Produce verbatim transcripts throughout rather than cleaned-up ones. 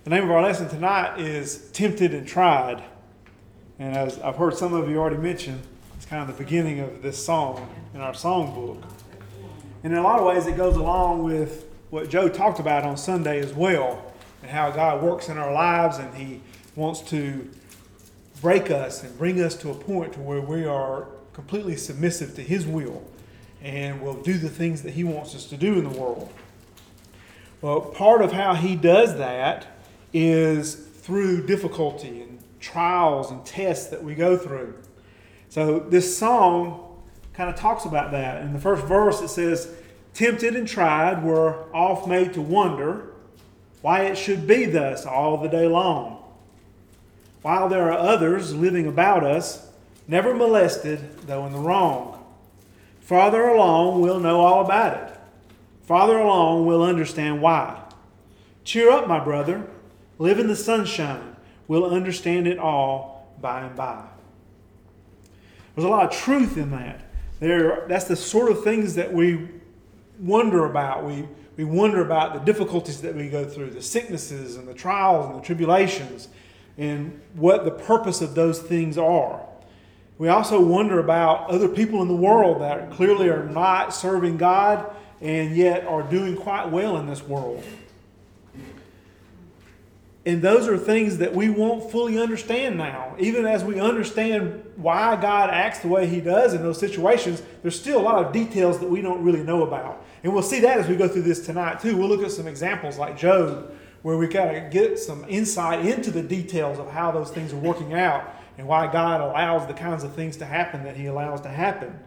The name of our lesson tonight is Tempted and Tried. And as I've heard some of you already mention, it's kind of the beginning of this song in our song book. And in a lot of ways it goes along with what Joe talked about on Sunday as well, and how God works in our lives and He wants to break us and bring us to a point to where we are completely submissive to His will and will do the things that He wants us to do in the world. Well, part of how He does that is through difficulty and trials and tests that we go through. So this song kind of talks about that. In the first verse it says, "Tempted and tried, we're oft made to wonder why it should be thus all the day long. While there are others living about us, never molested, though in the wrong. Farther along we'll know all about it. Farther along we'll understand why. Cheer up, my brother. Live in the sunshine. We'll understand it all by and by." There's a lot of truth in that. There, that's the sort of things that we wonder about. We, we wonder about the difficulties that we go through, the sicknesses and the trials and the tribulations, and what the purpose of those things are. We also wonder about other people in the world that clearly are not serving God and yet are doing quite well in this world. And those are things that we won't fully understand now. Even as we understand why God acts the way He does in those situations, there's still a lot of details that we don't really know about. And we'll see that as we go through this tonight too. We'll look at some examples like Job, where we kind of get some insight into the details of how those things are working out and why God allows the kinds of things to happen that He allows to happen.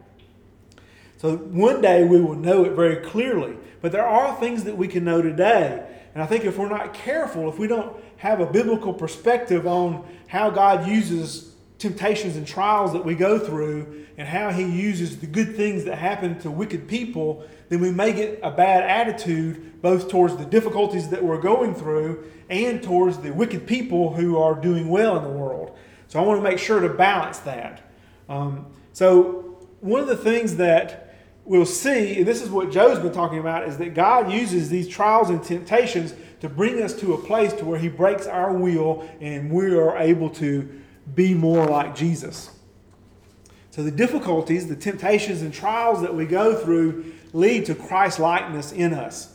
So one day we will know it very clearly. But there are things that we can know today. And I think if we're not careful, if we don't have a biblical perspective on how God uses temptations and trials that we go through and how He uses the good things that happen to wicked people, then we may get a bad attitude both towards the difficulties that we're going through and towards the wicked people who are doing well in the world. So I want to make sure to balance that. Um, so one of the things that we'll see, and this is what Joe's been talking about, is that God uses these trials and temptations to bring us to a place to where He breaks our will and we are able to be more like Jesus. So the difficulties, the temptations and trials that we go through lead to Christ-likeness in us.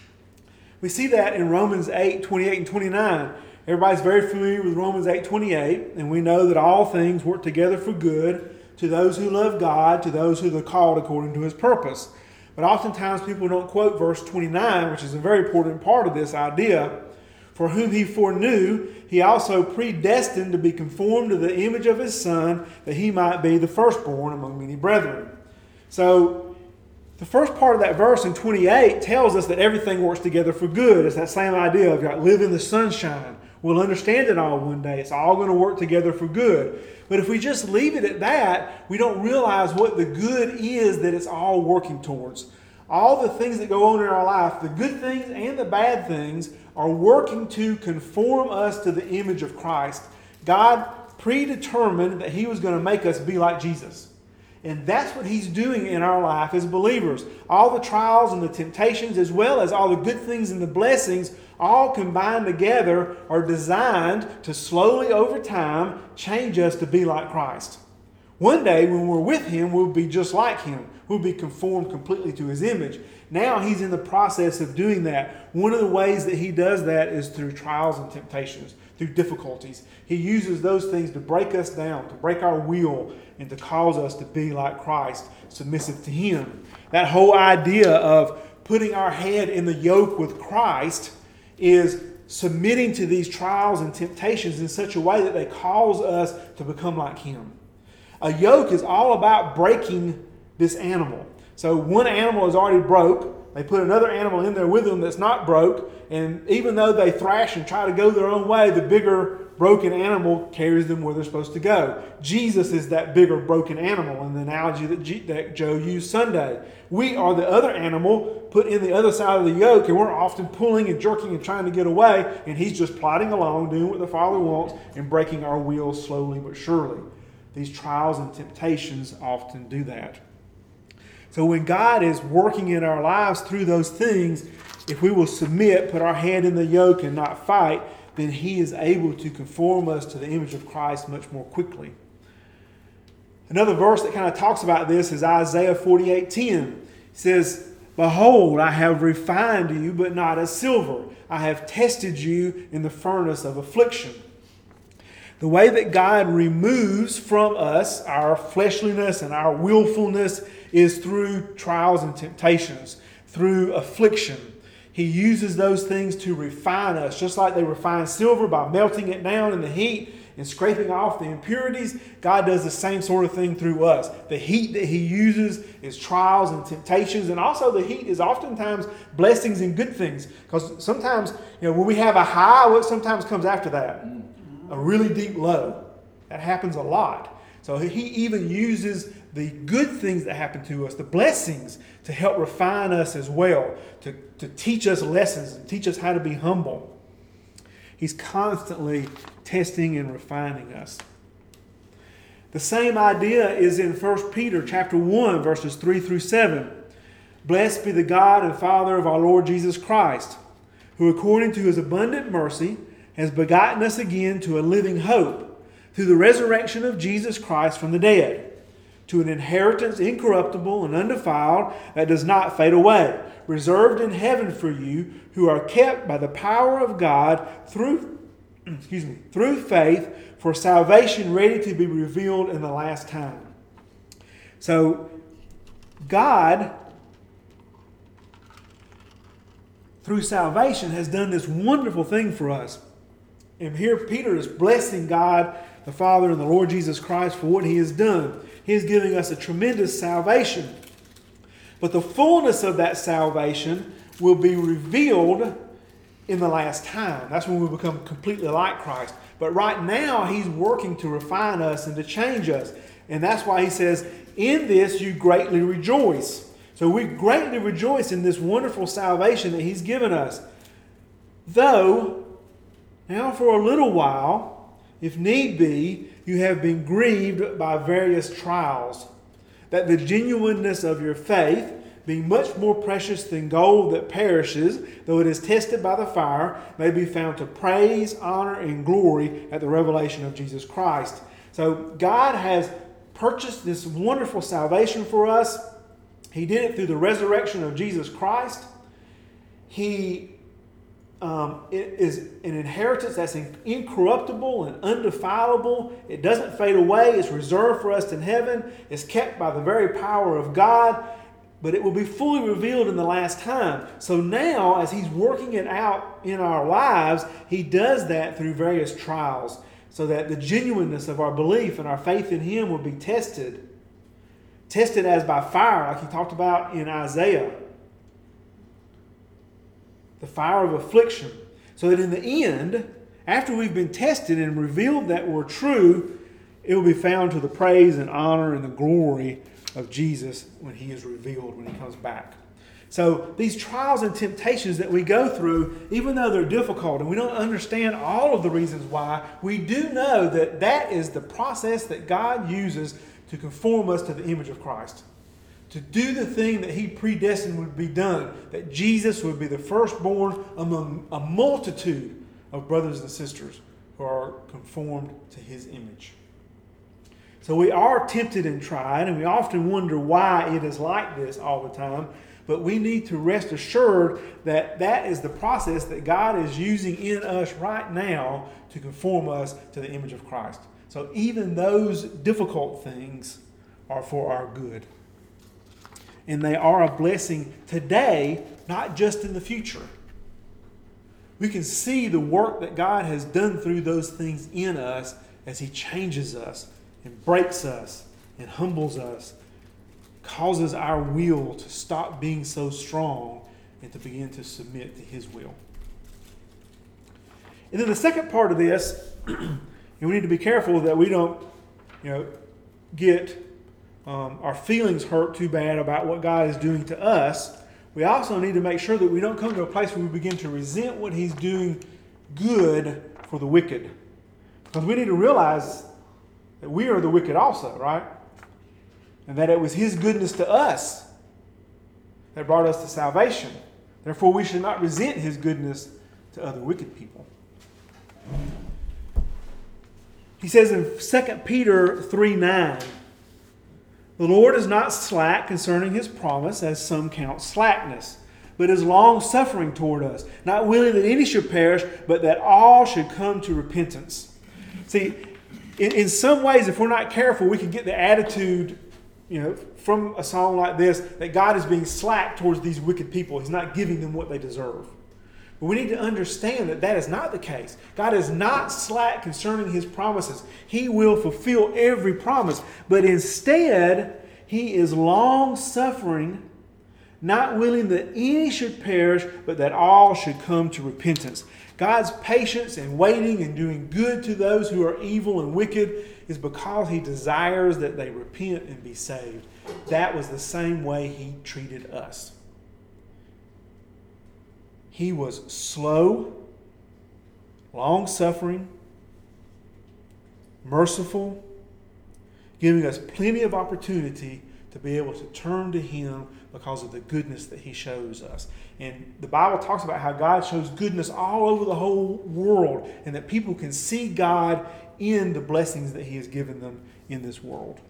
We see that in Romans eight, twenty-eight and twenty-nine. Everybody's very familiar with Romans eight, twenty-eight, and we know that all things work together for good to those who love God, to those who are called according to His purpose. But oftentimes people don't quote verse twenty-nine, which is a very important part of this idea. "For whom He foreknew, He also predestined to be conformed to the image of His Son, that He might be the firstborn among many brethren." So the first part of that verse in twenty-eight tells us that everything works together for good. It's that same idea of like, live in the sunshine. We'll understand it all one day. It's all going to work together for good. But if we just leave it at that, we don't realize what the good is that it's all working towards. All the things that go on in our life, the good things and the bad things, are working to conform us to the image of Christ. God predetermined that He was going to make us be like Jesus. And that's what He's doing in our life as believers. All the trials and the temptations, as well as all the good things and the blessings, all combined together are designed to slowly over time change us to be like Christ. One day when we're with Him, we'll be just like Him. We'll be conformed completely to His image. Now He's in the process of doing that. One of the ways that He does that is through trials and temptations, through difficulties. He uses those things to break us down, to break our will, and to cause us to be like Christ, submissive to Him. That whole idea of putting our head in the yoke with Christ is submitting to these trials and temptations in such a way that they cause us to become like Him. A yoke is all about breaking this animal. So one animal is already broke. They put another animal in there with them that's not broke. And even though they thrash and try to go their own way, the bigger broken animal carries them where they're supposed to go. Jesus is that bigger broken animal in the analogy that, G- that Joe used Sunday. We are the other animal put in the other side of the yoke, and we're often pulling and jerking and trying to get away, and He's just plodding along, doing what the Father wants, and breaking our wheels slowly but surely. These trials and temptations often do that. So when God is working in our lives through those things, if we will submit, put our hand in the yoke and not fight, then He is able to conform us to the image of Christ much more quickly. Another verse that kind of talks about this is Isaiah forty-eight ten. It says, "Behold, I have refined you, but not as silver. I have tested you in the furnace of affliction." The way that God removes from us our fleshliness and our willfulness is through trials and temptations, through affliction. He uses those things to refine us, just like they refine silver by melting it down in the heat and scraping off the impurities. God does the same sort of thing through us. The heat that He uses is trials and temptations, and also the heat is oftentimes blessings and good things. Because sometimes, you know, when we have a high, what sometimes comes after that? A really deep low. That happens a lot. So He even uses the good things that happen to us, the blessings, to help refine us as well, to, to teach us lessons and teach us how to be humble. He's constantly testing and refining us. The same idea is in First Peter chapter one, verses three through seven. "Blessed be the God and Father of our Lord Jesus Christ, who according to His abundant mercy has begotten us again to a living hope, through the resurrection of Jesus Christ from the dead, to an inheritance incorruptible and undefiled that does not fade away, reserved in heaven for you, who are kept by the power of God through, excuse me, through faith for salvation ready to be revealed in the last time." So God, through salvation, has done this wonderful thing for us. And here Peter is blessing God, the Father, and the Lord Jesus Christ for what He has done. He is giving us a tremendous salvation. But the fullness of that salvation will be revealed in the last time. That's when we become completely like Christ. But right now, He's working to refine us and to change us. And that's why He says, "In this you greatly rejoice." So we greatly rejoice in this wonderful salvation that He's given us. Though, now for a little while, if need be, you have been grieved by various trials, that the genuineness of your faith, being much more precious than gold that perishes, though it is tested by the fire, may be found to praise, honor, and glory at the revelation of Jesus Christ. So God has purchased this wonderful salvation for us. He did it through the resurrection of Jesus Christ. He Um, it is an inheritance that's incorruptible and undefilable. It doesn't fade away. It's reserved for us in heaven. It's kept by the very power of God. But it will be fully revealed in the last time. So now, as He's working it out in our lives, He does that through various trials, so that the genuineness of our belief and our faith in Him will be tested. Tested as by fire, like He talked about in Isaiah. The fire of affliction, so that in the end, after we've been tested and revealed that we're true, it will be found to the praise and honor and the glory of Jesus when He is revealed, when He comes back. So these trials and temptations that we go through, even though they're difficult and we don't understand all of the reasons why, we do know that that is the process that God uses to conform us to the image of Christ. To do the thing that He predestined would be done, that Jesus would be the firstborn among a multitude of brothers and sisters who are conformed to His image. So we are tempted and tried, and we often wonder why it is like this all the time, but we need to rest assured that that is the process that God is using in us right now to conform us to the image of Christ. So even those difficult things are for our good. And they are a blessing today, not just in the future. We can see the work that God has done through those things in us as He changes us and breaks us and humbles us, causes our will to stop being so strong and to begin to submit to His will. And then the second part of this, and we need to be careful that we don't, you know, get Um, our feelings hurt too bad about what God is doing to us. We also need to make sure that we don't come to a place where we begin to resent what He's doing good for the wicked. Because we need to realize that we are the wicked also, right? And that it was His goodness to us that brought us to salvation. Therefore, we should not resent His goodness to other wicked people. He says in Second Peter three nine, "The Lord is not slack concerning his promise, as some count slackness, but is long-suffering toward us, not willing that any should perish, but that all should come to repentance." See, in, in some ways, if we're not careful, we can get the attitude, you know, from a song like this, that God is being slack towards these wicked people. He's not giving them what they deserve. But we need to understand that that is not the case. God is not slack concerning his promises. He will fulfill every promise. But instead, he is long-suffering, not willing that any should perish, but that all should come to repentance. God's patience and waiting and doing good to those who are evil and wicked is because he desires that they repent and be saved. That was the same way he treated us. He was slow, long-suffering, merciful, giving us plenty of opportunity to be able to turn to him because of the goodness that he shows us. And the Bible talks about how God shows goodness all over the whole world, and that people can see God in the blessings that he has given them in this world.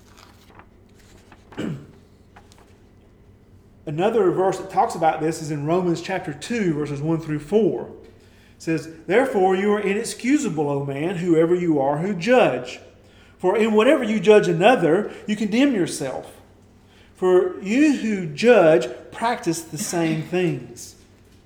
Another verse that talks about this is in Romans chapter two, verses one through four. It says, "Therefore you are inexcusable, O man, whoever you are who judge. For in whatever you judge another, you condemn yourself. For you who judge practice the same things.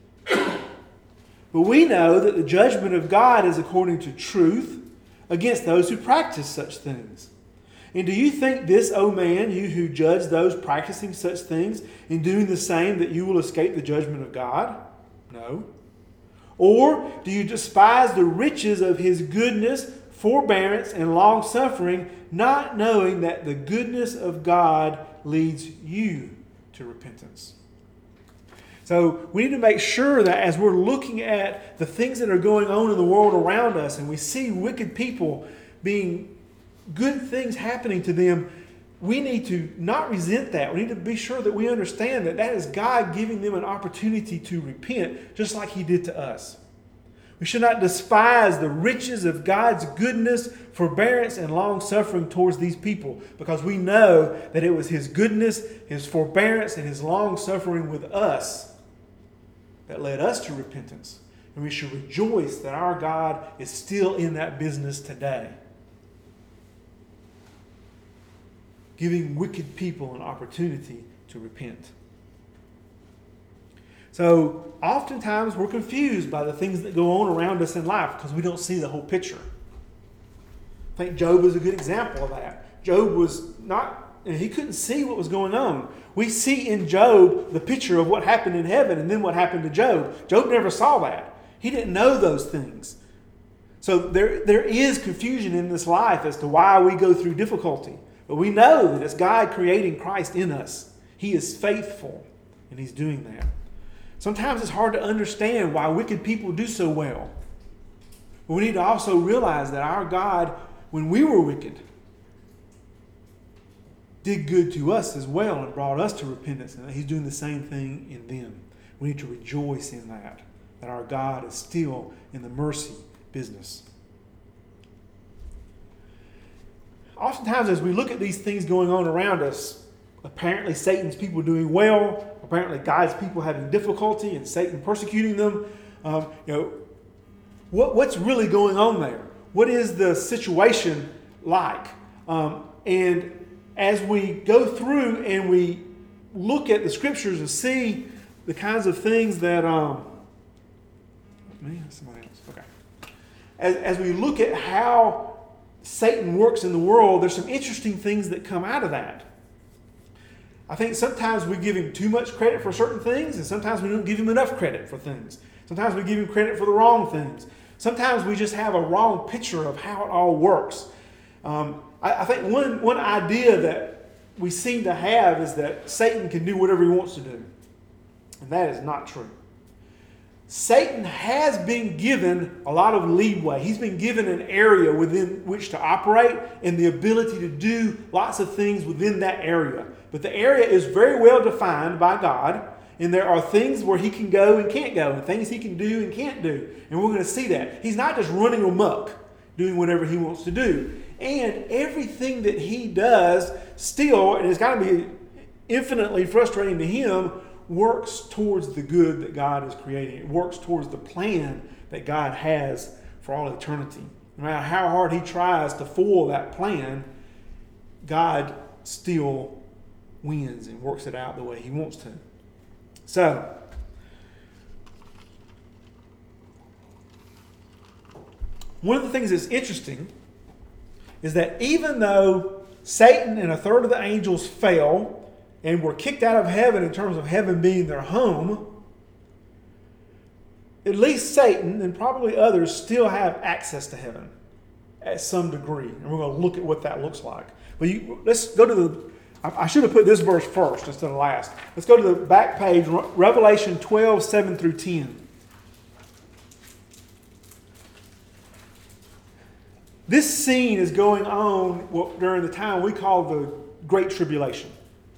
But we know that the judgment of God is according to truth against those who practice such things. And do you think this, O man, you who judge those practicing such things, in doing the same, that you will escape the judgment of God? No. Or do you despise the riches of his goodness, forbearance, and long-suffering, not knowing that the goodness of God leads you to repentance?" So we need to make sure that as we're looking at the things that are going on in the world around us, and we see wicked people being good things happening to them, we need to not resent that. We need to be sure that we understand that that is God giving them an opportunity to repent, just like he did to us. We should not despise the riches of God's goodness, forbearance, and long-suffering towards these people, because we know that it was his goodness, his forbearance, and his long-suffering with us that led us to repentance. And we should rejoice that our God is still in that business today, giving wicked people an opportunity to repent. So oftentimes we're confused by the things that go on around us in life because we don't see the whole picture. I think Job is a good example of that. Job was not, and he couldn't see what was going on. We see in Job the picture of what happened in heaven and then what happened to Job. Job never saw that. He didn't know those things. So there, there is confusion in this life as to why we go through difficulty. But we know that it's God creating Christ in us. He is faithful, and he's doing that. Sometimes it's hard to understand why wicked people do so well. But we need to also realize that our God, when we were wicked, did good to us as well and brought us to repentance, and that he's doing the same thing in them. We need to rejoice in that, that our God is still in the mercy business. Oftentimes, as we look at these things going on around us, apparently Satan's people doing well, apparently God's people having difficulty, and Satan persecuting them. Um, you know, what, what's really going on there? What is the situation like? Um, and as we go through and we look at the scriptures and see the kinds of things that um, me, somebody else. Okay. As, as we look at how Satan works in the world, there's some interesting things that come out of that. I think sometimes we give him too much credit for certain things, and sometimes we don't give him enough credit for things. Sometimes we give him credit for the wrong things. Sometimes we just have a wrong picture of how it all works. Um, I, I think one, one idea that we seem to have is that Satan can do whatever he wants to do. And that is not true. Satan has been given a lot of leeway. He's been given an area within which to operate and the ability to do lots of things within that area. But the area is very well defined by God, And there are things where he can go and can't go, and things he can do and can't do. And we're going to see that. He's not just running amok, doing whatever he wants to do. And everything that he does still, and it's got to be infinitely frustrating to him, works towards the good that God is creating. It works towards the plan that God has for all eternity. No matter how hard he tries to foil that plan, God still wins and works it out the way he wants to. So, one of the things that's interesting is that even though Satan and a third of the angels fell and were kicked out of heaven in terms of heaven being their home, at least Satan and probably others still have access to heaven at some degree. And we're going to look at what that looks like. But you, let's go to the, I should have put this verse first instead of last. Let's go to the back page, Revelation twelve, seven through ten. This scene is going on during the time we call the Great Tribulation.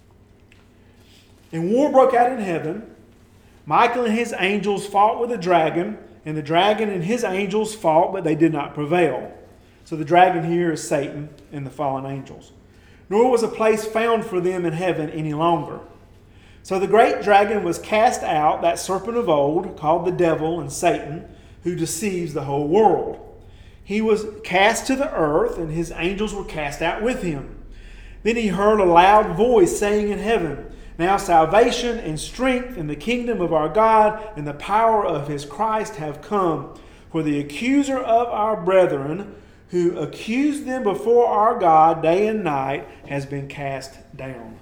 And war broke out in heaven. Michael and his angels fought with the dragon, and the dragon and his angels fought, but they did not prevail. So the dragon here is Satan and the fallen angels. Nor was a place found for them in heaven any longer. So the great dragon was cast out, that serpent of old, called the devil and Satan, who deceives the whole world. He was cast to the earth, and his angels were cast out with him. Then he heard a loud voice saying in heaven, "Now salvation and strength in the kingdom of our God and the power of his Christ have come. For the accuser of our brethren, who accused them before our God day and night, has been cast down."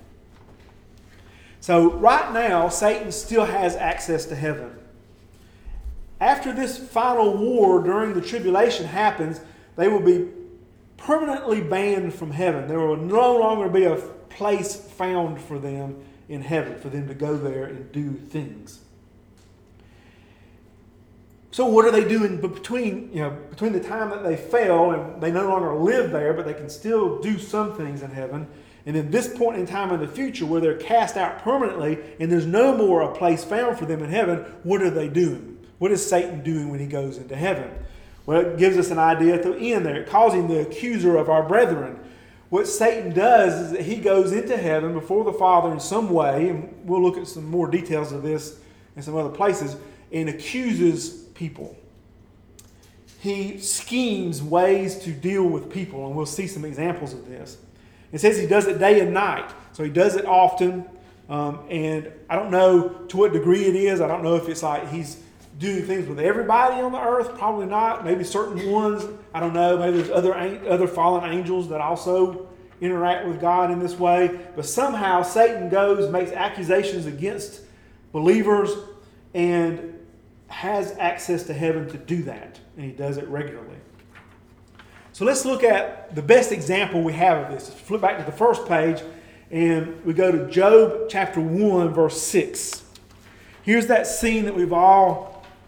So right now, Satan still has access to heaven. After this final war during the tribulation happens, they will be permanently banned from heaven. There will no longer be a place found for them in heaven, for them to go there and do things. So what are they doing between, you know, between the time that they fell and they no longer live there, but they can still do some things in heaven, and then this point in time in the future where they're cast out permanently and there's no more a place found for them in heaven, what are they doing? What is Satan doing when he goes into heaven? Well, it gives us an idea at the end there. It calls him the accuser of our brethren. What Satan does is that he goes into heaven before the Father in some way, and we'll look at some more details of this in some other places, and accuses people. He schemes ways to deal with people, and we'll see some examples of this. It says he does it day and night, so he does it often, um, and I don't know to what degree it is. I don't know if it's like he's doing things with everybody on the earth, probably not. Maybe certain ones, I don't know. Maybe there's other other fallen angels that also interact with God in this way. But somehow Satan goes, makes accusations against believers, and has access to heaven to do that. And he does it regularly. So let's look at the best example we have of this. Flip back to the first page, and we go to Job chapter one, verse six. Here's that scene that we've all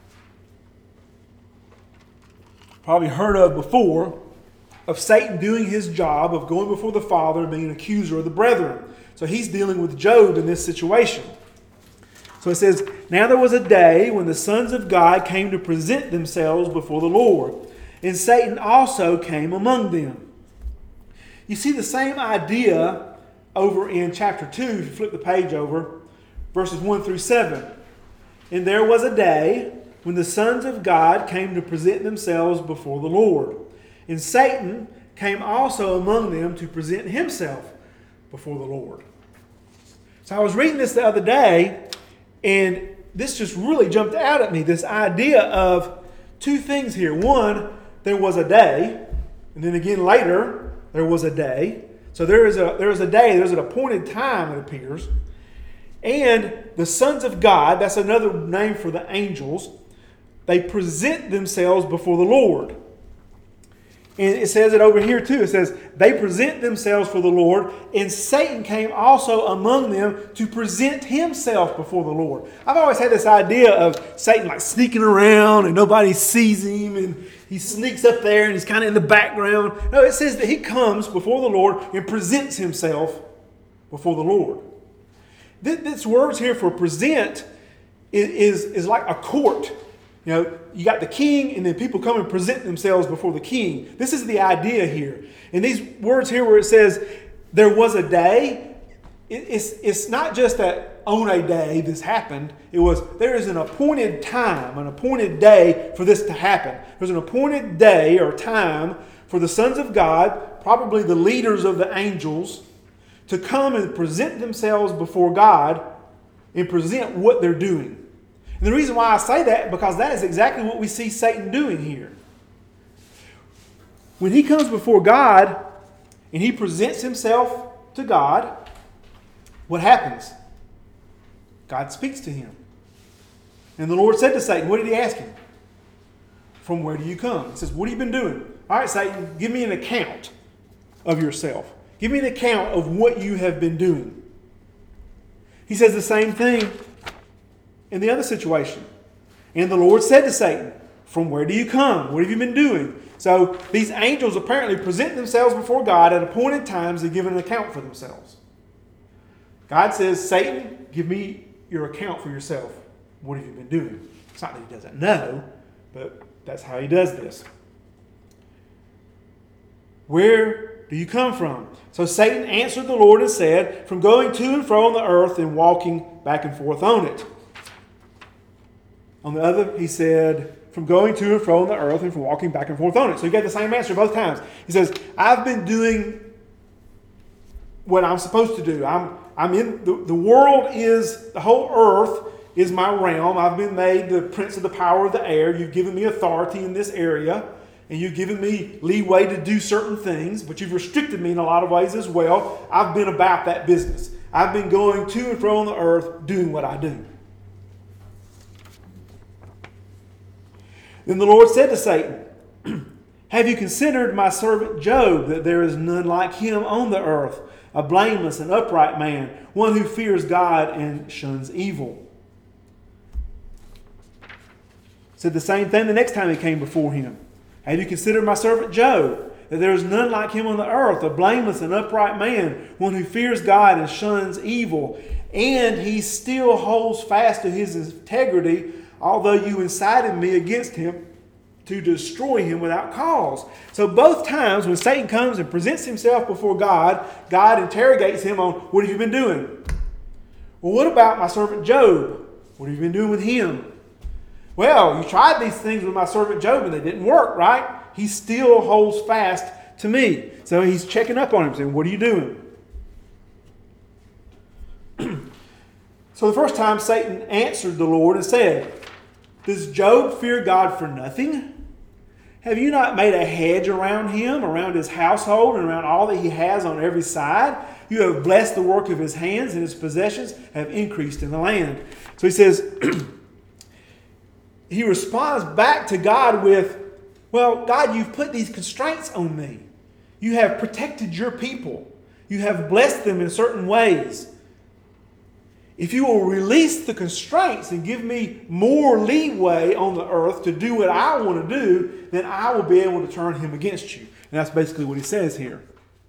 probably heard of before, of Satan doing his job of going before the Father and being an accuser of the brethren. So he's dealing with Job in this situation. So it says, "Now there was a day when the sons of God came to present themselves before the Lord, and Satan also came among them." You see the same idea over in chapter two, if you flip the page over, verses one through seven. "And there was a day when the sons of God came to present themselves before the Lord. And Satan came also among them to present himself before the Lord." So I was reading this the other day, and this just really jumped out at me, this idea of two things here. One, there was a day, and then again later, there was a day. So there is a, there is a day, there's an appointed time, it appears. And the sons of God, that's another name for the angels, they present themselves before the Lord. And it says it over here too. It says, they present themselves for the Lord, and Satan came also among them to present himself before the Lord. I've always had this idea of Satan like sneaking around and nobody sees him, and he sneaks up there and he's kind of in the background. No, it says that he comes before the Lord and presents himself before the Lord. This, this words here for present is, is, is like a court. You know, you got the king, and then people come and present themselves before the king. This is the idea here. And these words here where it says, there was a day, it, it's, it's not just that on a day this happened. It was, there is an appointed time, an appointed day for this to happen. There's an appointed day or time for the sons of God, probably the leaders of the angels, to come and present themselves before God and present what they're doing. And the reason why I say that, because that is exactly what we see Satan doing here. When he comes before God and he presents himself to God, what happens? God speaks to him. And the Lord said to Satan, what did he ask him? From where do you come? He says, what have you been doing? All right, Satan, give me an account of yourself. Give me an account of what you have been doing. He says the same thing in the other situation. And the Lord said to Satan, from where do you come? What have you been doing? So these angels apparently present themselves before God at appointed times and give an account for themselves. God says, Satan, give me your account for yourself. What have you been doing? It's not that he doesn't know, but that's how he does this. Where do you come from? So Satan answered the Lord and said, from going to and fro on the earth and walking back and forth on it. On the other, he said, from going to and fro on the earth and from walking back and forth on it. So you get the same answer both times. He says, I've been doing what I'm supposed to do. I'm, I'm in, the, the world is, the whole earth is my realm. I've been made the prince of the power of the air. You've given me authority in this area. And you've given me leeway to do certain things, but you've restricted me in a lot of ways as well. I've been about that business. I've been going to and fro on the earth doing what I do. Then the Lord said to Satan, have you considered my servant Job, that there is none like him on the earth, a blameless and upright man, one who fears God and shuns evil? Said the same thing the next time he came before him. Have you considered my servant Job, that there is none like him on the earth, a blameless and upright man, one who fears God and shuns evil, and he still holds fast to his integrity, although you incited me against him to destroy him without cause. So both times when Satan comes and presents himself before God, God interrogates him on, what have you been doing? Well, what about my servant Job? What have you been doing with him? Well, you tried these things with my servant Job and they didn't work, right? He still holds fast to me. So he's checking up on him, saying, what are you doing? So the first time Satan answered the Lord and said, does Job fear God for nothing? Have you not made a hedge around him, around his household, and around all that he has on every side? You have blessed the work of his hands, and his possessions have increased in the land. So he says, he responds back to God with, well, God, you've put these constraints on me. You have protected your people. You have blessed them in certain ways. If you will release the constraints and give me more leeway on the earth to do what I want to do, then I will be able to turn him against you. And that's basically what he says here.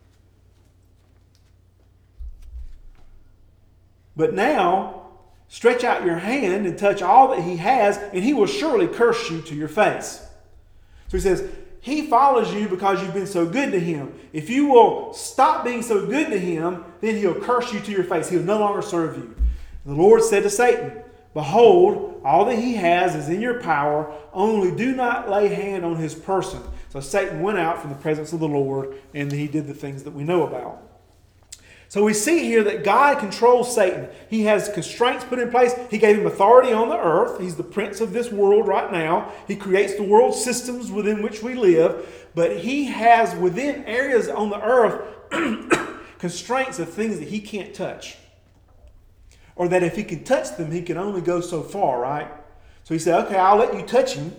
But now, stretch out your hand and touch all that he has, and he will surely curse you to your face. So he says, he follows you because you've been so good to him. If you will stop being so good to him, then he'll curse you to your face. He'll no longer serve you. The Lord said to Satan, behold, all that he has is in your power, only do not lay hand on his person. So Satan went out from the presence of the Lord, and he did the things that we know about. So we see here that God controls Satan. He has constraints put in place. He gave him authority on the earth. He's the prince of this world right now. He creates the world systems within which we live. But he has within areas on the earth constraints of things that he can't touch. Or that if he can touch them, he can only go so far, right? So he said, okay, I'll let you touch him.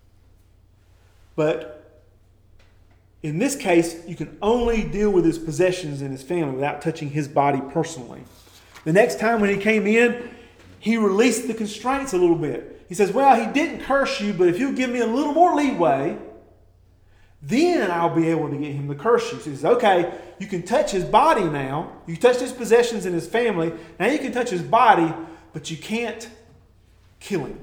But in this case, you can only deal with his possessions and his family without touching his body personally. The next time when he came in, he released the constraints a little bit. He says, well, he didn't curse you, but if you'll give me a little more leeway, then I'll be able to get him to curse you. So he says, okay, you can touch his body now. You touch his possessions and his family. Now you can touch his body, but you can't kill him.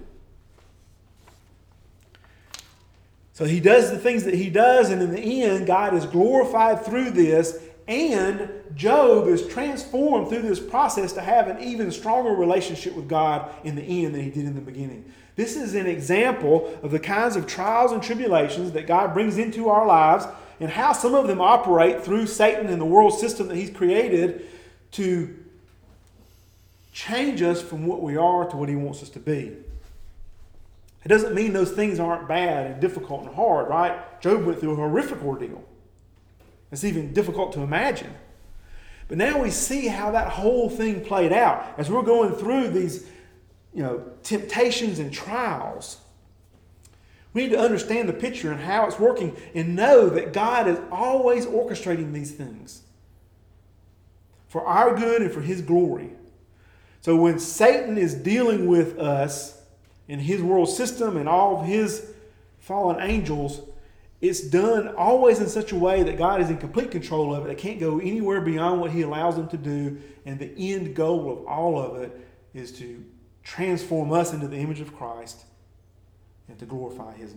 So he does the things that he does, and in the end, God is glorified through this, and Job is transformed through this process to have an even stronger relationship with God in the end than he did in the beginning. This is an example of the kinds of trials and tribulations that God brings into our lives and how some of them operate through Satan and the world system that he's created to change us from what we are to what he wants us to be. It doesn't mean those things aren't bad and difficult and hard, right? Job went through a horrific ordeal. It's even difficult to imagine. But now we see how that whole thing played out. As we're going through these, you know, temptations and trials, we need to understand the picture and how it's working and know that God is always orchestrating these things for our good and for his glory. So when Satan is dealing with us in his world system and all of his fallen angels, it's done always in such a way that God is in complete control of it. They can't go anywhere beyond what he allows them to do. And the end goal of all of it is to transform us into the image of Christ and to glorify his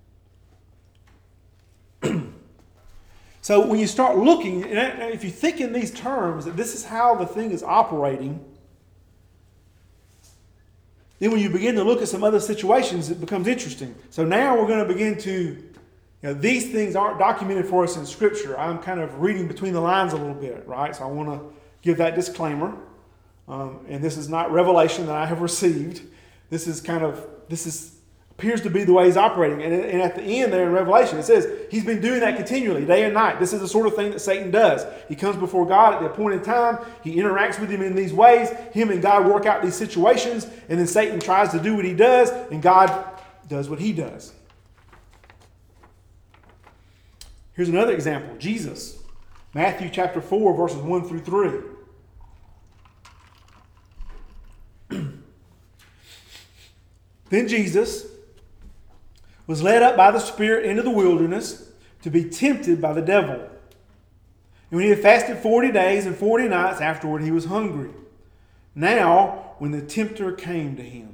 name. So when you start looking, and if you think in these terms, that this is how the thing is operating, then when you begin to look at some other situations, it becomes interesting. So now we're going to begin to, you know, these things aren't documented for us in Scripture. I'm kind of reading between the lines a little bit, right? So I want to give that disclaimer. Um, and this is not revelation that I have received. This is kind of, this is appears to be the way he's operating. And, and at the end there in Revelation, it says he's been doing that continually, day and night. This is the sort of thing that Satan does. He comes before God at the appointed time. He interacts with him in these ways. Him and God work out these situations. And then Satan tries to do what he does, and God does what he does. Here's another example. Jesus. Matthew chapter four, verses one through three. Then Jesus was led up by the Spirit into the wilderness to be tempted by the devil. And when he had fasted forty days and forty nights, afterward he was hungry. Now, when the tempter came to him.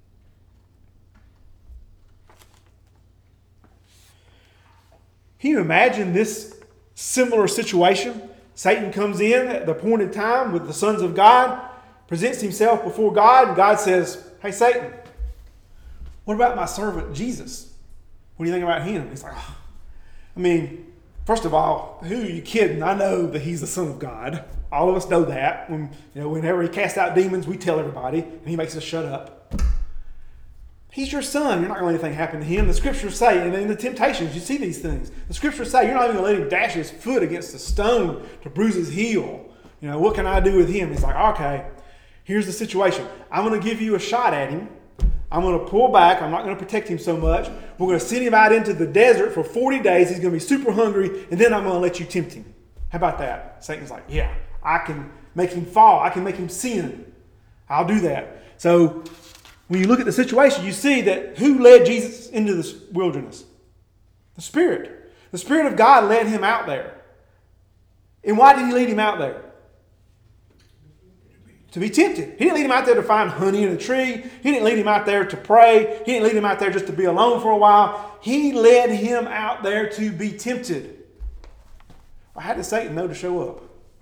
Can you imagine this similar situation? Satan comes in at the appointed time with the sons of God, presents himself before God, and God says, "Hey, Satan, what about my servant Jesus? What do you think about him?" He's like, oh. I mean, first of all, who are you kidding? I know that he's the Son of God. All of us know that. When, you know, whenever he casts out demons, we tell everybody, and he makes us shut up. He's your son. You're not going to let anything happen to him. The scriptures say, and in the temptations, you see these things. The scriptures say you're not even going to let him dash his foot against a stone to bruise his heel. You know, what can I do with him? He's like, okay, here's the situation. I'm going to give you a shot at him. I'm going to pull back. I'm not going to protect him so much. We're going to send him out into the desert for forty days. He's going to be super hungry, and then I'm going to let you tempt him. How about that? Satan's like, yeah, I can make him fall. I can make him sin. I'll do that. So when you look at the situation, you see that who led Jesus into the wilderness? The Spirit. The Spirit of God led him out there. And why did he lead him out there? To be tempted. He didn't lead him out there to find honey in a tree. He didn't lead him out there to pray. He didn't lead him out there just to be alone for a while. He led him out there to be tempted. Well, how did Satan know to show up?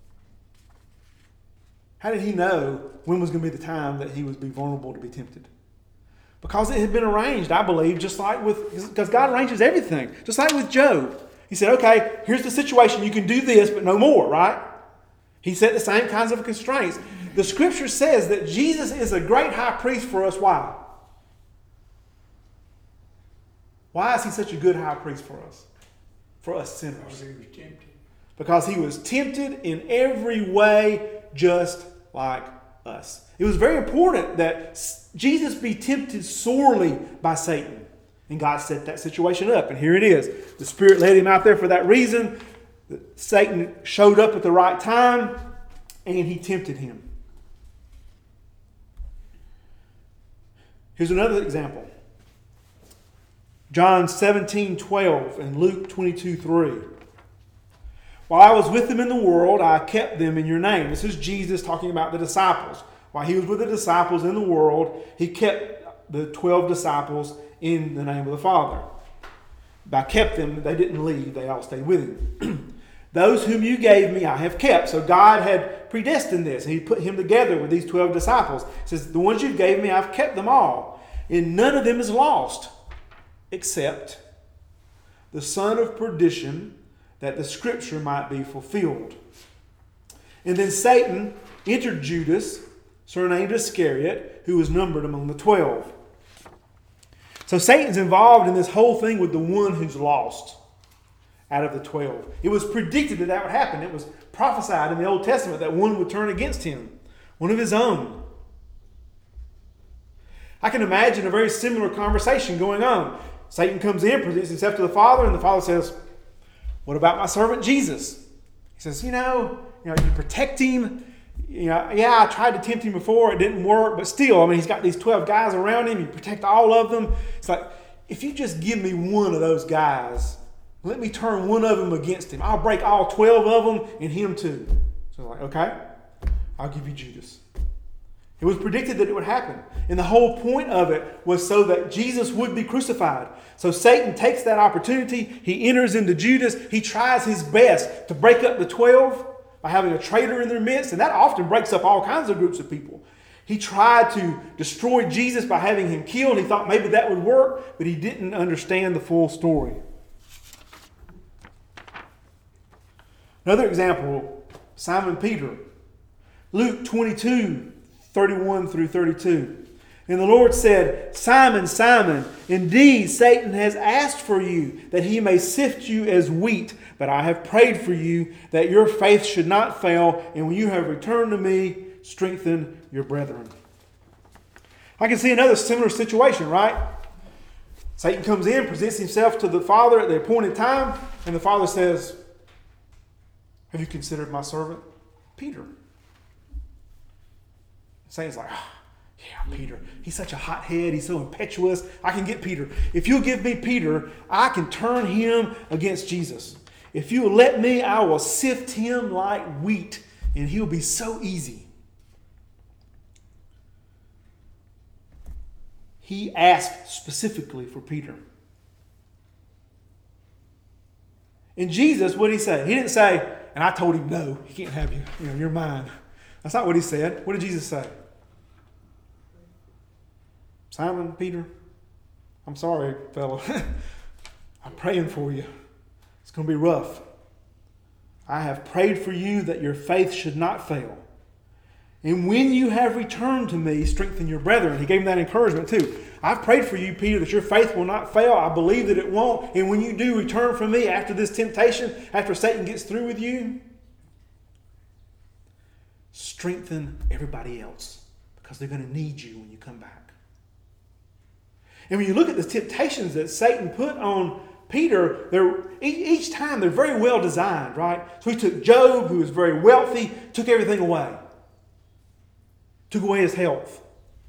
How did he know when was going to be the time that he would be vulnerable to be tempted? Because it had been arranged, I believe, just like with, because God arranges everything. Just like with Job. He said, okay, here's the situation. You can do this, but no more, right? He set the same kinds of constraints. The scripture says that Jesus is a great high priest for us. Why? Why is he such a good high priest for us? For us sinners. Because he was tempted. Because he was tempted in every way just like us. It was very important that Jesus be tempted sorely by Satan. And God set that situation up. And here it is. The Spirit led him out there for that reason. Satan showed up at the right time and he tempted him. Here's another example. John seventeen twelve and Luke twenty-two three. While I was with them in the world, I kept them in your name. This is Jesus talking about the disciples. While he was with the disciples in the world, he kept the twelve disciples in the name of the Father. I kept them, they didn't leave, they all stayed with him. Those whom you gave me, I have kept. So God had predestined this, and he put him together with these twelve disciples. He says, the ones you gave me, I've kept them all. And none of them is lost, except the son of perdition, that the scripture might be fulfilled. And then Satan entered Judas, surnamed Iscariot, who was numbered among the twelve. So Satan's involved in this whole thing with the one who's lost out of the twelve. It was predicted that that would happen. It was prophesied in the Old Testament that one would turn against him, one of his own. I can imagine a very similar conversation going on. Satan comes in, presents himself to the Father, and the Father says, what about my servant Jesus? He says, you know, you know, you protect him. You know, yeah, I tried to tempt him before, it didn't work, but still, I mean, he's got these twelve guys around him, you protect all of them. It's like, if you just give me one of those guys, let me turn one of them against him. I'll break all twelve of them and him too. So like, okay, I'll give you Judas. It was predicted that it would happen. And the whole point of it was so that Jesus would be crucified. So Satan takes that opportunity. He enters into Judas. He tries his best to break up the twelve by having a traitor in their midst. And that often breaks up all kinds of groups of people. He tried to destroy Jesus by having him killed. He thought maybe that would work, but he didn't understand the full story. Another example, Simon Peter. Luke twenty-two, thirty-one through thirty-two. And the Lord said, Simon, Simon, indeed Satan has asked for you that he may sift you as wheat, but I have prayed for you that your faith should not fail, and when you have returned to me, strengthen your brethren. I can see another similar situation, right? Satan comes in, presents himself to the Father at the appointed time, and the Father says, have you considered my servant Peter? Satan's like, oh, yeah, Peter. He's such a hothead. He's so impetuous. I can get Peter. If you'll give me Peter, I can turn him against Jesus. If you will let me, I will sift him like wheat, and he'll be so easy. He asked specifically for Peter. And Jesus, what did he say? He didn't say, and I told him, no, he can't have you. You know, you're mine. That's not what he said. What did Jesus say? Simon, Peter, I'm sorry, fellow. I'm praying for you. It's going to be rough. I have prayed for you that your faith should not fail. And when you have returned to me, strengthen your brethren. He gave him that encouragement too. I've prayed for you, Peter, that your faith will not fail. I believe that it won't. And when you do return from me after this temptation, after Satan gets through with you, strengthen everybody else, because they're going to need you when you come back. And when you look at the temptations that Satan put on Peter, they're, each time they're very well designed, right? So he took Job, who was very wealthy, took everything away. Took away his health.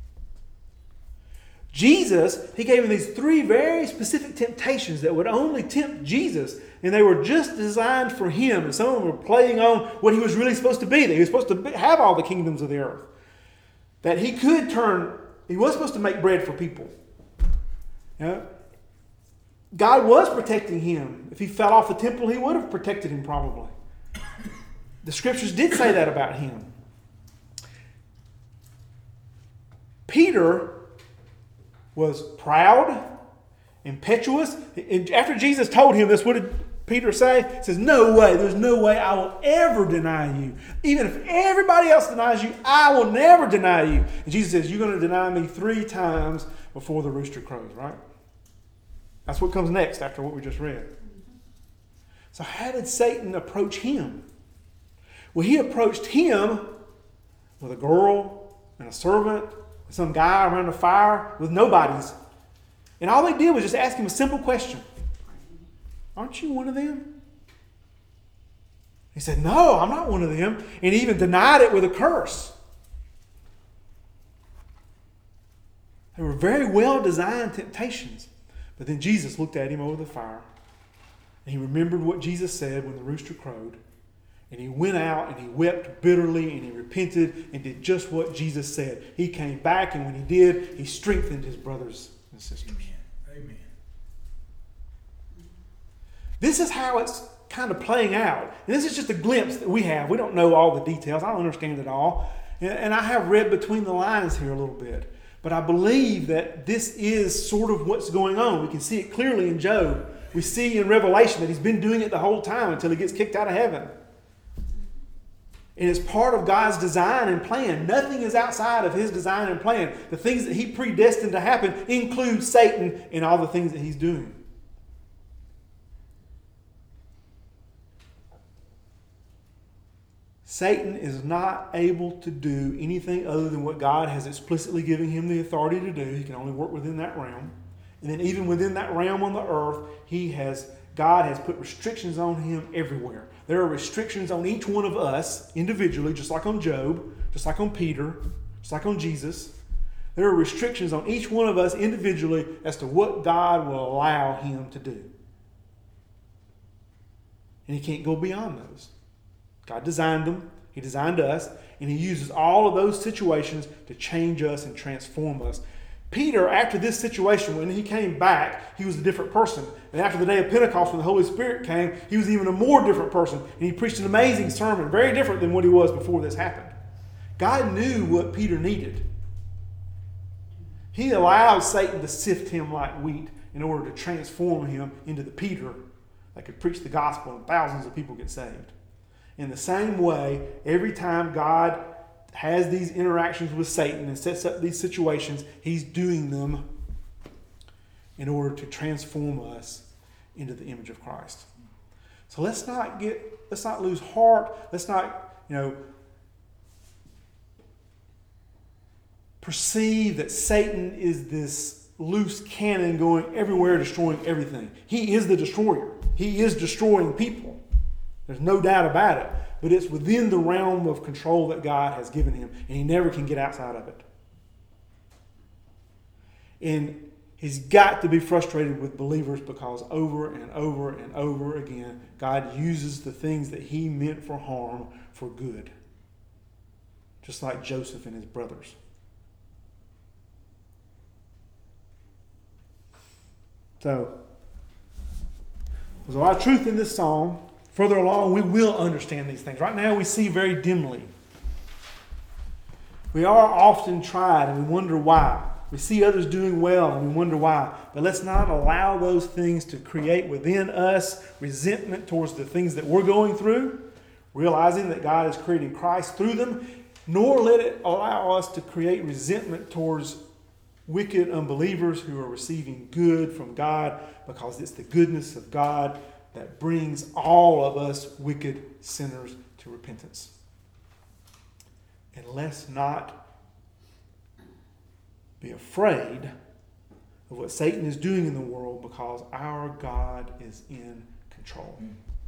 Jesus, he gave him these three very specific temptations that would only tempt Jesus. And they were just designed for him. And some of them were playing on what he was really supposed to be. That he was supposed to be, have all the kingdoms of the earth. That he could turn, he was supposed to make bread for people. You know, God was protecting him. If he fell off the temple, he would have protected him probably. The scriptures did say that about him. Peter was proud, impetuous. And after Jesus told him this, what did Peter say? He says, no way, there's no way I will ever deny you. Even if everybody else denies you, I will never deny you. And Jesus says, you're going to deny me three times before the rooster crows, right? That's what comes next after what we just read. So how did Satan approach him? Well, he approached him with a girl and a servant, some guy around a fire with nobodies. And all they did was just ask him a simple question. Aren't you one of them? He said, no, I'm not one of them. And he even denied it with a curse. They were very well designed temptations. But then Jesus looked at him over the fire, and he remembered what Jesus said when the rooster crowed. And he went out and he wept bitterly and he repented and did just what Jesus said. He came back, and when he did, he strengthened his brothers and sisters. Amen. Amen. This is how it's kind of playing out. And this is just a glimpse that we have. We don't know all the details. I don't understand it all. And I have read between the lines here a little bit. But I believe that this is sort of what's going on. We can see it clearly in Job. We see in Revelation that he's been doing it the whole time until he gets kicked out of heaven. And it's part of God's design and plan. Nothing is outside of his design and plan. The things that he predestined to happen include Satan and all the things that he's doing. Satan is not able to do anything other than what God has explicitly given him the authority to do. He can only work within that realm. And then even within that realm on the earth, he has God has put restrictions on him everywhere. There are restrictions on each one of us individually, just like on Job, just like on Peter, just like on Jesus. There are restrictions on each one of us individually as to what God will allow him to do. And he can't go beyond those. God designed them. He designed us. And he uses all of those situations to change us and transform us. Peter, after this situation, when he came back, he was a different person. And after the day of Pentecost, when the Holy Spirit came, he was even a more different person. And he preached an amazing sermon, very different than what he was before this happened. God knew what Peter needed. He allowed Satan to sift him like wheat in order to transform him into the Peter that could preach the gospel and thousands of people get saved. In the same way, every time God has these interactions with Satan and sets up these situations, he's doing them in order to transform us into the image of Christ. So let's not get, let's not lose heart. Let's not, you know, perceive that Satan is this loose cannon going everywhere, destroying everything. He is the destroyer. He is destroying people. There's no doubt about it. But it's within the realm of control that God has given him, and he never can get outside of it. And he's got to be frustrated with believers because over and over and over again, God uses the things that he meant for harm for good. Just like Joseph and his brothers. So, there's a lot of truth in this song. Further along, we will understand these things. Right now, we see very dimly. We are often tried, and we wonder why. We see others doing well, and we wonder why. But let's not allow those things to create within us resentment towards the things that we're going through, realizing that God is creating Christ through them, nor let it allow us to create resentment towards wicked unbelievers who are receiving good from God, because it's the goodness of God that brings all of us wicked sinners to repentance. And let's not be afraid of what Satan is doing in the world, because our God is in control.